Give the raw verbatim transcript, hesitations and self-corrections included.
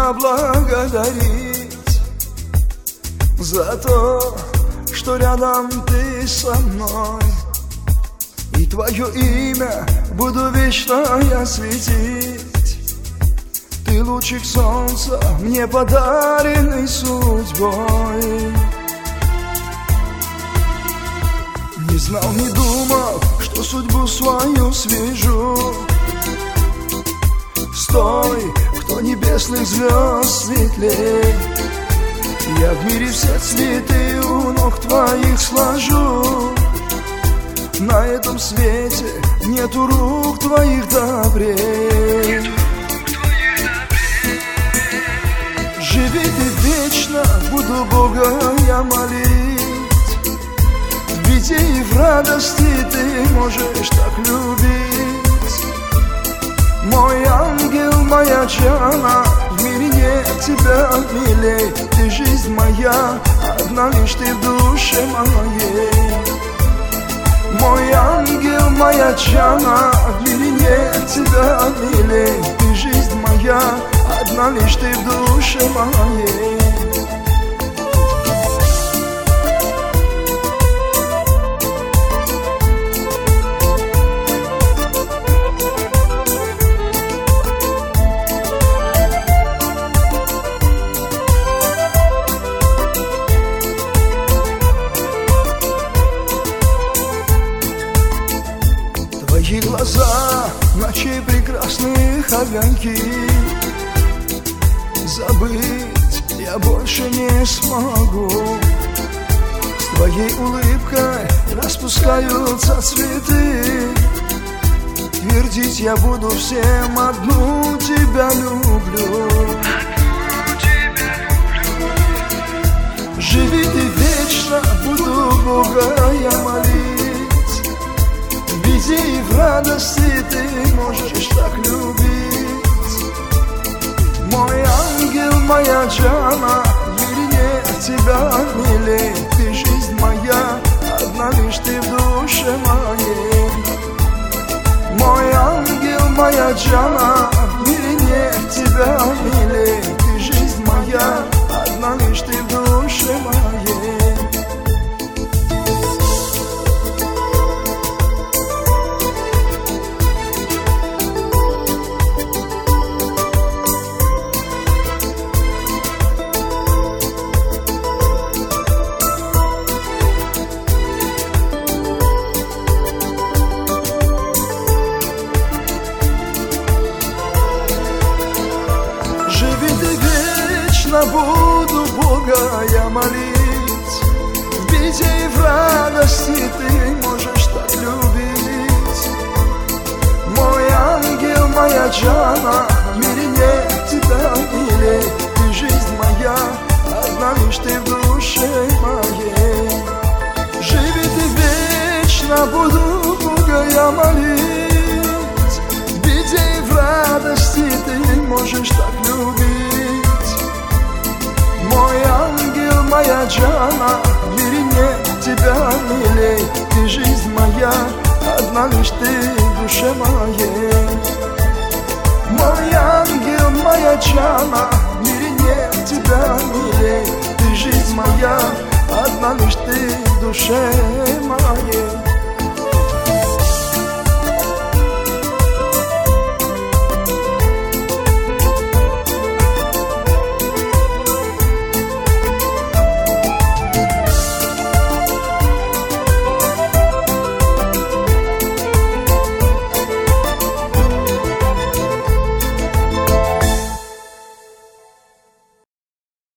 тебя благодарить за то, что рядом ты со мной. И твое имя буду вечно я светить. Ты лучик солнца, мне подаренный судьбой. Не знал, не думал, что судьбу свою свяжу с той, кто небесных звезд светлей. Я в мире все цветы у ног твоих сложу. На этом свете нету рук твоих добрей. Живи ты вечно, буду Бога я молить. В беде и в радости ты можешь так любить. Мой ангел, моя Джана, в мире нет тебя милей. Ты жизнь моя, одна лишь ты в душе моей. Мой ангел, моя Джана, в мире нет тебя милей. Ты жизнь моя, одна лишь ты в душе моей. Твои глаза, ночей прекрасных огоньки, забыть я больше не смогу. С твоей улыбкой распускаются цветы. Твердить я буду всем: одну тебя люблю. Живи ты вечно, буду Бога я молить. В беде и в радости ты можешь так любить. Мой ангел, моя Джана, в мире нет тебя милей. Ты жизнь моя, одна лишь ты в душе моей. Мой ангел, моя Джана, в мире нет тебя милей. Ты жизнь моя, одна лишь ты в душе моей. Буду Бога я молить. В беде и в радости ты можешь так любить. Мой ангел, моя Джана, в мире нет тебя милей. Ты жизнь моя, одна лишь ты в душе моей. Живи ты вечно, буду Бога я молить. В беде и в радости ты можешь так любить. Мой ангел, моя Джана, в мире нет тебя милей. Ты жизнь моя, одна лишь ты в душе моей. Мой ангел, моя Джана, в мире нет тебя милей. Ты жизнь моя, одна лишь ты в душе моей.